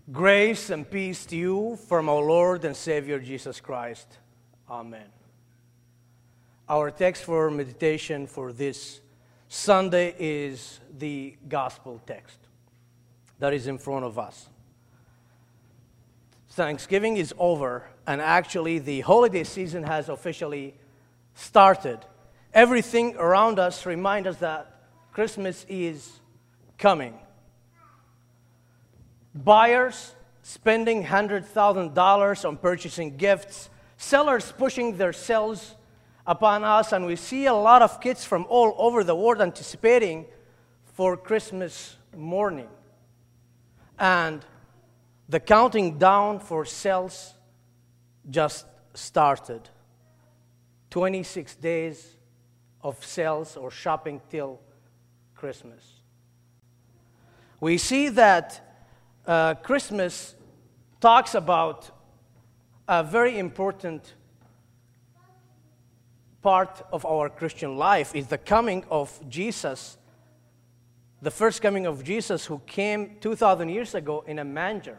Grace and peace to you from our Lord and Savior Jesus Christ. Amen. Our text for meditation for this Sunday is the gospel text that is in front of us. Thanksgiving is over, and actually the holiday season has officially started. Everything around us reminds us that Christmas is coming. Buyers spending $100,000 on purchasing gifts, sellers pushing their sales upon us, and we see a lot of kids from all over the world anticipating for Christmas morning. And the counting down for sales just started. 26 days of sales or shopping till Christmas. We see that Christmas talks about a very important part of our Christian life is the coming of Jesus, the first coming of Jesus who came 2,000 years ago in a manger.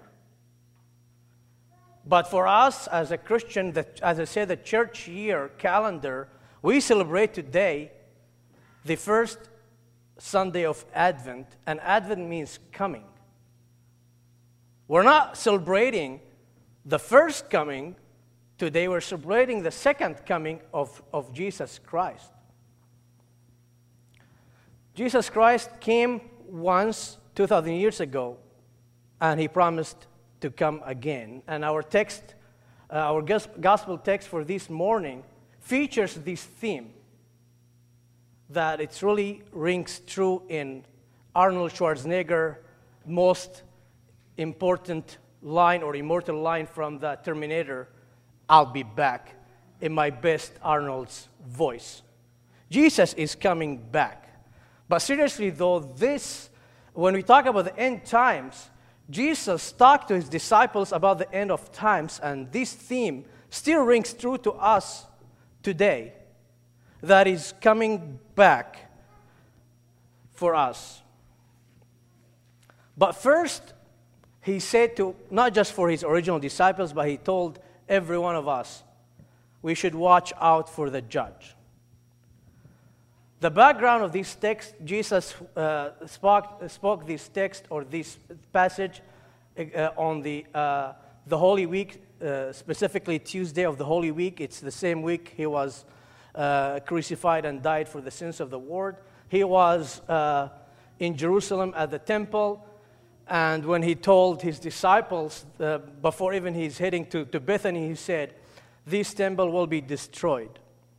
But for us as a Christian, as I said, the church year calendar, we celebrate today the first Sunday of Advent, and Advent means coming. We're not celebrating the first coming today, we're celebrating the second coming of Jesus Christ. Jesus Christ came once 2,000 years ago, and he promised to come again. And our text, our gospel text for this morning features this theme that it really rings true in Arnold Schwarzenegger's most important line or immortal line from the Terminator, "I'll be back," in my best Arnold's voice. Jesus is coming back. But seriously though, when we talk about the end times, Jesus talked to his disciples about the end of times, and this theme still rings true to us today, that is coming back for us. But first, he said to, not just for his original disciples, but he told every one of us, we should watch out for the judge. The background of this text, Jesus spoke this text or this passage on the Holy Week, specifically Tuesday of the Holy Week. It's the same week he was crucified and died for the sins of the world. He was in Jerusalem at the temple. And when he told his disciples, before even he's heading to Bethany, he said, "This temple will be destroyed."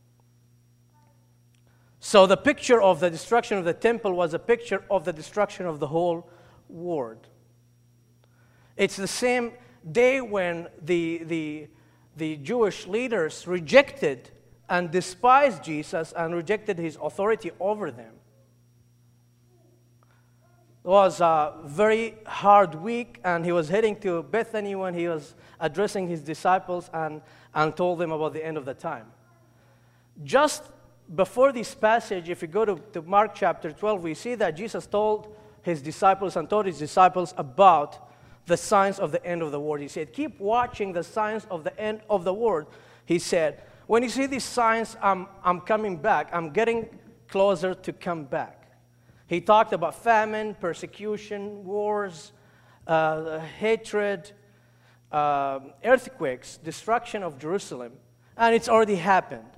So the picture of the destruction of the temple was a picture of the destruction of the whole world. It's the same day when the Jewish leaders rejected and despised Jesus and rejected his authority over them. It was a very hard week, and he was heading to Bethany when he was addressing his disciples and told them about the end of the time. Just before this passage, if you go to Mark chapter 12, we see that Jesus told his disciples about the signs of the end of the world. He said, keep watching the signs of the end of the world. He said, when you see these signs, I'm coming back. I'm getting closer to come back. He talked about famine, persecution, wars, hatred, earthquakes, destruction of Jerusalem, and it's already happened.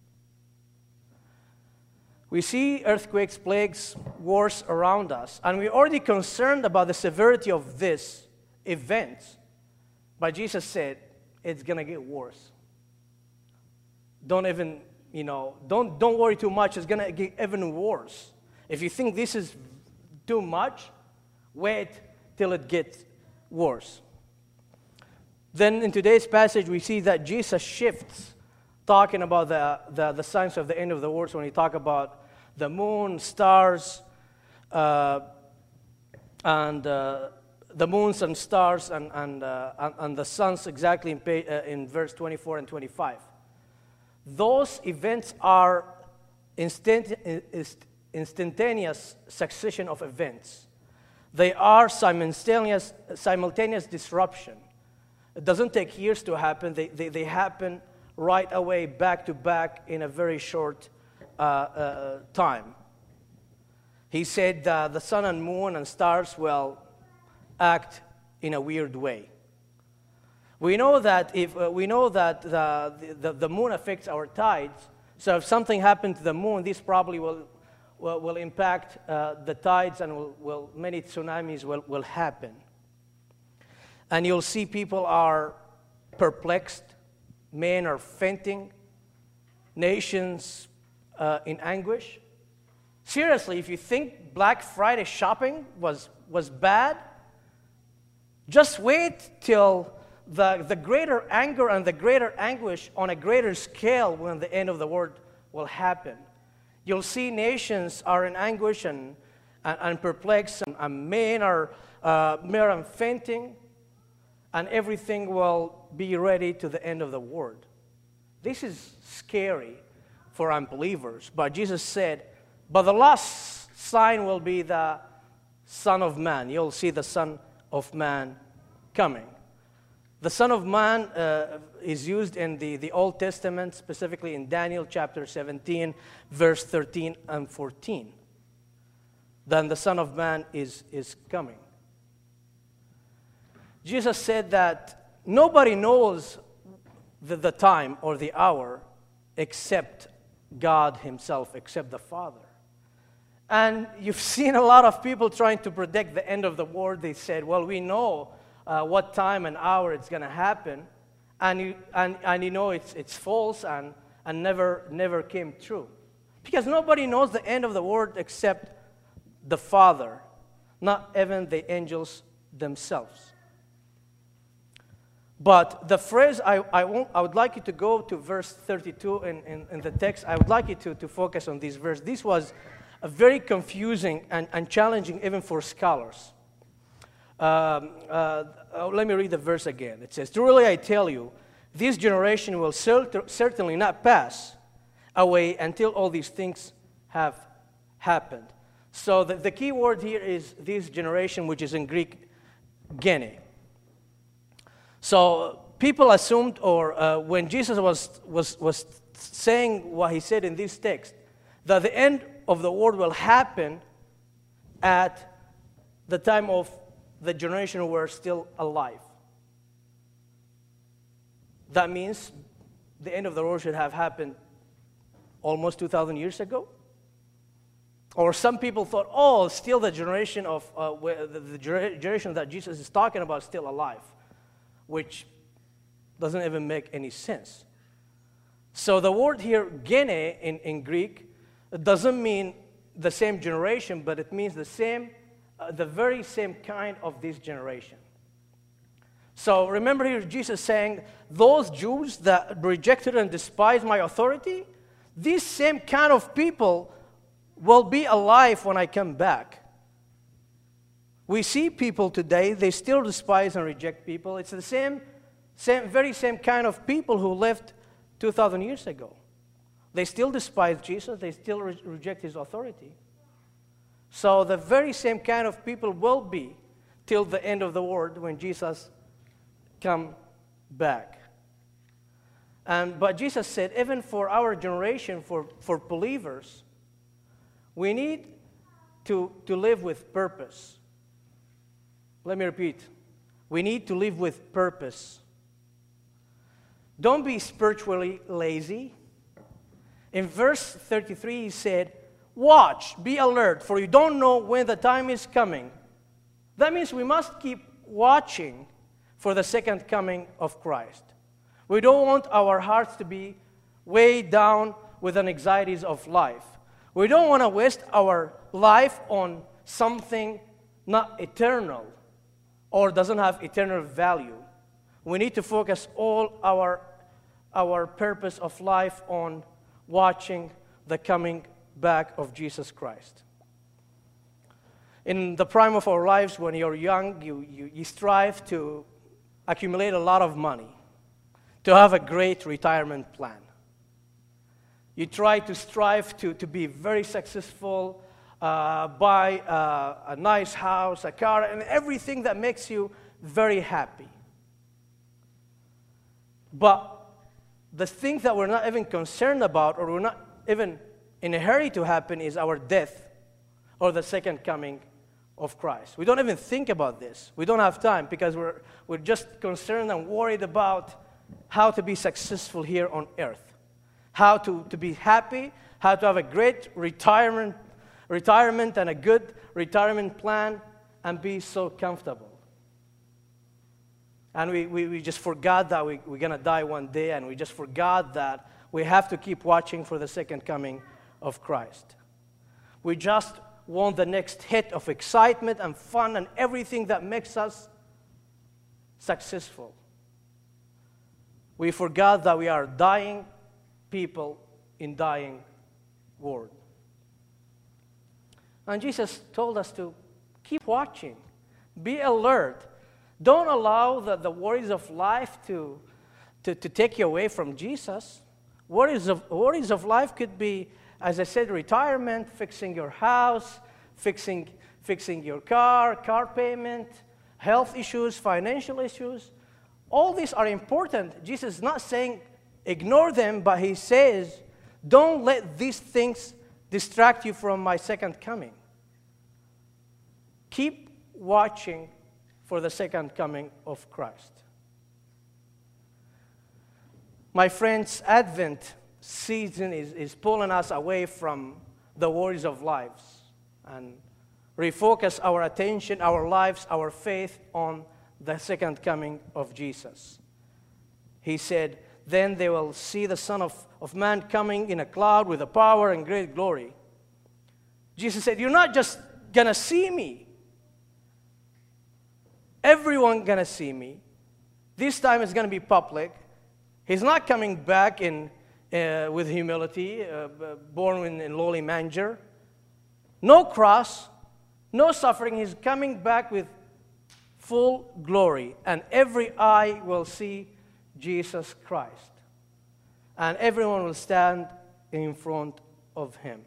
We see earthquakes, plagues, wars around us, and we're already concerned about the severity of this event. But Jesus said, it's going to get worse. Don't worry too much. It's going to get even worse. If you think this is too much, wait till it gets worse. Then in today's passage, we see that Jesus shifts, talking about the signs of the end of the world when he talks about the moon, stars, and the moons and stars and the suns, exactly in verse 24 and 25. Those events are instantaneous succession of events. They are simultaneous disruption. It doesn't take years to happen. They happen right away, back to back, in a very short time. He said the sun and moon and stars will act in a weird way. We know that the moon affects our tides. So if something happened to the moon, this probably will impact the tides, and many tsunamis will happen. And you'll see people are perplexed, men are fainting, nations in anguish. Seriously, if you think Black Friday shopping was bad, just wait till the greater anger and the greater anguish on a greater scale when the end of the world will happen. You'll see nations are in anguish and perplexed, and men are fainting, and everything will be ready to the end of the world. This is scary for unbelievers. But Jesus said, but the last sign will be the Son of Man. You'll see the Son of Man coming. The Son of Man is used in the Old Testament, specifically in Daniel chapter 17, verse 13 and 14. Then the Son of Man is coming. Jesus said that nobody knows the time or the hour except God himself, except the Father. And you've seen a lot of people trying to predict the end of the world. They said, well, we know what time and hour it's going to happen, and you know it's false and never came true. Because nobody knows the end of the world except the Father, not even the angels themselves. But the phrase, I would like you to go to verse 32 in the text. I would like you to focus on this verse. This was very confusing and challenging even for scholars. Let me read the verse again. It says, truly I tell you, this generation will certainly not pass away until all these things have happened. So the key word here is this generation, which is in Greek, gene. So people assumed, or when Jesus was saying what he said in this text, that the end of the world will happen at the time of the generation who were still alive. That means the end of the world should have happened almost 2,000 years ago. Or some people thought, oh, still the generation of the generation that Jesus is talking about is still alive, which doesn't even make any sense. So the word here, gene, in Greek, doesn't mean the same generation, but it means the very same kind of this generation. So remember here Jesus saying, those Jews that rejected and despised my authority, these same kind of people will be alive when I come back. We see people today, they still despise and reject people. It's the very same kind of people who lived 2,000 years ago. They still despise Jesus. They still reject his authority. So the very same kind of people will be till the end of the world when Jesus comes back. But Jesus said, even for our generation, for believers, we need to live with purpose. Let me repeat. We need to live with purpose. Don't be spiritually lazy. In verse 33, he said, watch, be alert, for you don't know when the time is coming. That means we must keep watching for the second coming of Christ. We don't want our hearts to be weighed down with the anxieties of life. We don't want to waste our life on something not eternal or doesn't have eternal value. We need to focus all our purpose of life on watching the coming back of Jesus Christ. In the prime of our lives, when you're young, you strive to accumulate a lot of money, to have a great retirement plan. You try to strive to be very successful, buy a nice house, a car, and everything that makes you very happy. But the thing that we're not even concerned about, or we're not even in a hurry to happen, is our death or the second coming of Christ. We don't even think about this. We don't have time because we're just concerned and worried about how to be successful here on earth, how to be happy, how to have a great retirement and a good retirement plan and be so comfortable. And we just forgot that we're going to die one day, and we just forgot that we have to keep watching for the second coming of Christ. We just want the next hit of excitement and fun and everything that makes us successful. We forgot that we are dying people in dying world. And Jesus told us to keep watching, be alert. Don't allow the worries of life to take you away from Jesus. Worries of life could be, as I said, retirement, fixing your house, fixing your car payment, health issues, financial issues. All these are important. Jesus is not saying ignore them, but he says, don't let these things distract you from my second coming. Keep watching for the second coming of Christ. My friends, Advent season is pulling us away from the worries of lives and refocus our attention, our lives, our faith on the second coming of Jesus. He said, then they will see the Son of Man coming in a cloud with a power and great glory. Jesus said, you're not just going to see me. Everyone going to see me. This time it's going to be public. He's not coming back with humility, born in lowly manger. No cross, no suffering. He's coming back with full glory. And every eye will see Jesus Christ. And everyone will stand in front of him.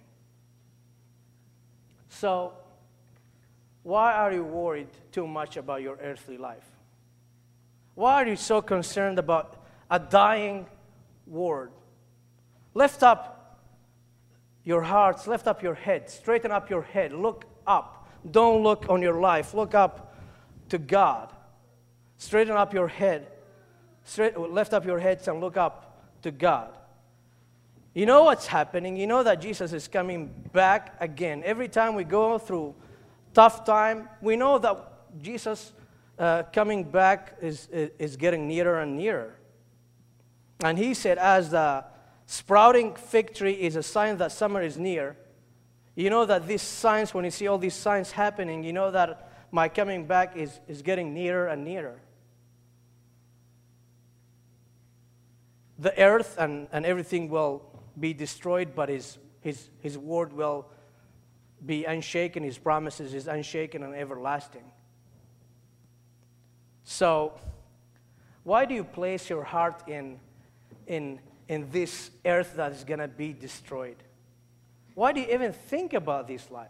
So, why are you worried too much about your earthly life? Why are you so concerned about a dying world? Lift up your hearts, lift up your head, straighten up your head, look up. Don't look on your life, look up to God. Straighten up your head, lift up your heads and look up to God. You know what's happening. You know that Jesus is coming back again. Every time we go through tough time, we know that Jesus coming back is getting nearer and nearer. And he said, as the sprouting fig tree is a sign that summer is near, you know that these signs, when you see all these signs happening, you know that my coming back is getting nearer and nearer. The earth and everything will be destroyed, but his word will be unshaken. His promises is unshaken and everlasting. So, why do you place your heart in this earth that is going to be destroyed? Why do you even think about this life?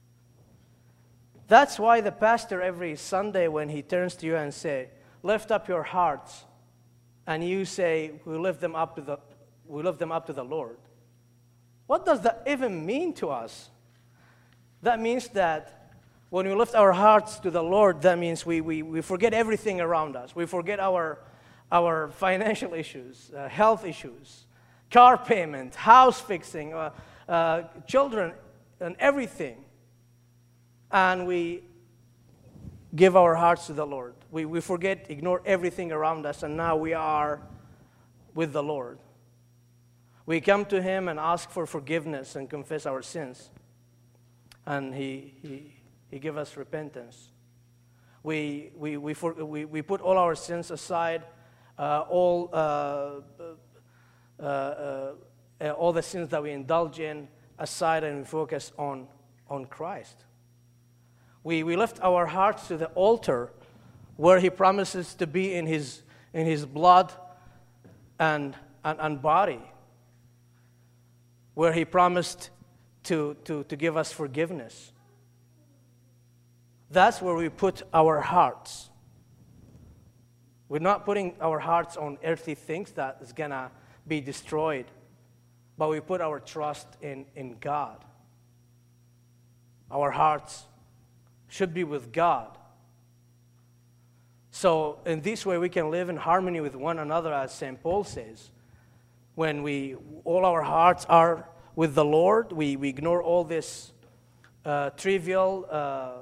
That's why the pastor every Sunday, when he turns to you and say, lift up your hearts, and you say, we lift them up to the Lord. What does that even mean to us? That means that when we lift our hearts to the Lord, that means we forget everything around us. We forget our financial issues, health issues, car payment, house fixing, children, and everything. And we give our hearts to the Lord. We forget, ignore everything around us, and now we are with the Lord. We come to him and ask for forgiveness and confess our sins. And he gives us repentance. We put all our sins aside, all the sins that we indulge in aside, and we focus on Christ. We lift our hearts to the altar where he promises to be in his blood and body, where he promised to give us forgiveness. That's where we put our hearts. We're not putting our hearts on earthly things that is going to be destroyed, but we put our trust in God. Our hearts should be with God. So in this way, we can live in harmony with one another, as St. Paul says. When all our hearts are with the Lord, we ignore all this trivial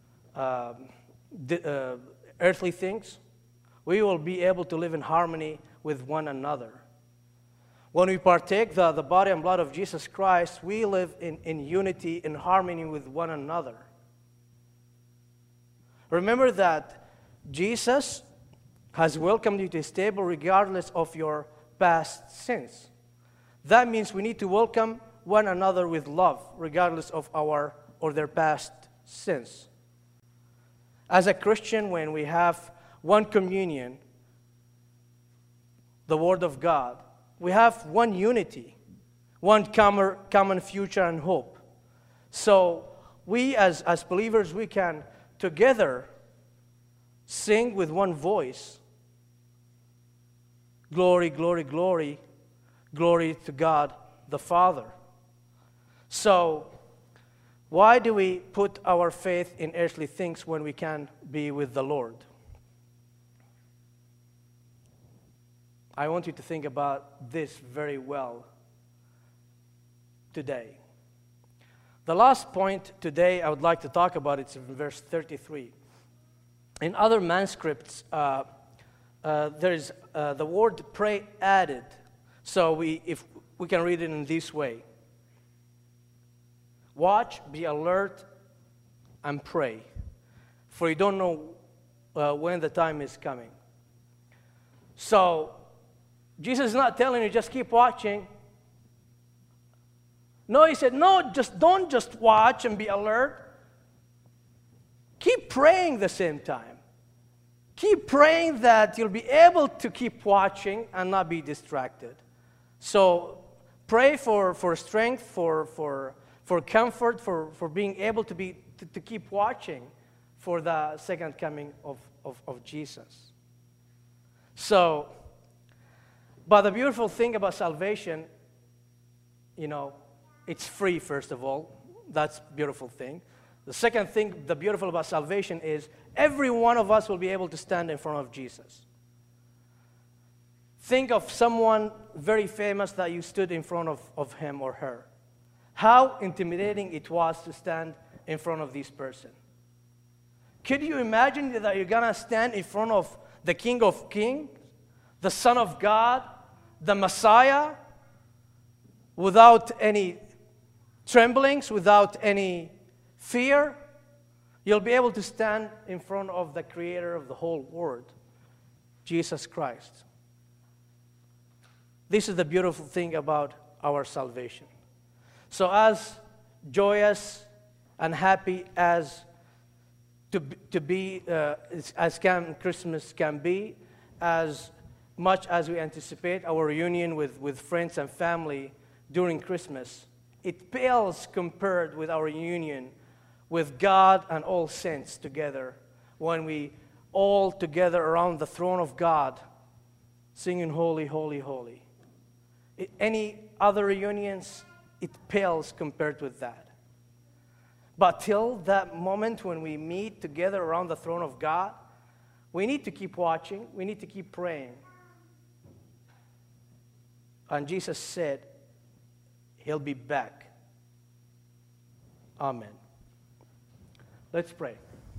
earthly things, we will be able to live in harmony with one another. When we partake the body and blood of Jesus Christ, we live in unity, in harmony with one another. Remember that Jesus has welcomed you to his table regardless of your past sins. That means we need to welcome one another with love, regardless of our or their past sins. As a Christian, when we have one communion, the Word of God, we have one unity, one common future and hope. So we as believers, we can together sing with one voice, glory, glory, glory, glory to God the Father. So why do we put our faith in earthly things when we can be with the Lord? I want you to think about this very well today. The last point today I would like to talk about, it's in verse 33. In other manuscripts, there is the word pray added. So if we can read it in this way. Watch, be alert, and pray, for you don't know when the time is coming. So Jesus is not telling you just keep watching. No, he said, no, don't just watch and be alert. Keep praying the same time. Keep praying that you'll be able to keep watching and not be distracted. So pray for strength, for comfort, for being able to keep watching for the second coming of Jesus. So, but the beautiful thing about salvation, it's free, first of all. That's a beautiful thing. The second thing, the beautiful about salvation is every one of us will be able to stand in front of Jesus. Think of someone very famous that you stood in front of him or her. How intimidating it was to stand in front of this person. Could you imagine that you're going to stand in front of the King of Kings, the Son of God, the Messiah, without any tremblings, without any fear? You'll be able to stand in front of the Creator of the whole world, Jesus Christ. This is the beautiful thing about our salvation. So as joyous and happy as Christmas can be, as much as we anticipate our reunion with friends and family during Christmas, it pales compared with our union with God and all saints together when we all together around the throne of God singing holy, holy, holy. Any other reunions, it pales compared with that. But till that moment when we meet together around the throne of God, we need to keep watching, we need to keep praying. And Jesus said, He'll be back. Amen. Let's pray.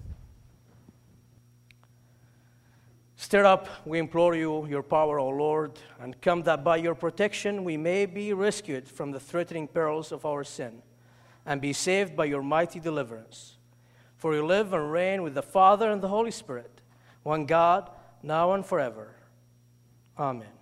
Stir up, we implore you, your power, O Lord, and come that by your protection we may be rescued from the threatening perils of our sin and be saved by your mighty deliverance. For you live and reign with the Father and the Holy Spirit, one God, now and forever. Amen.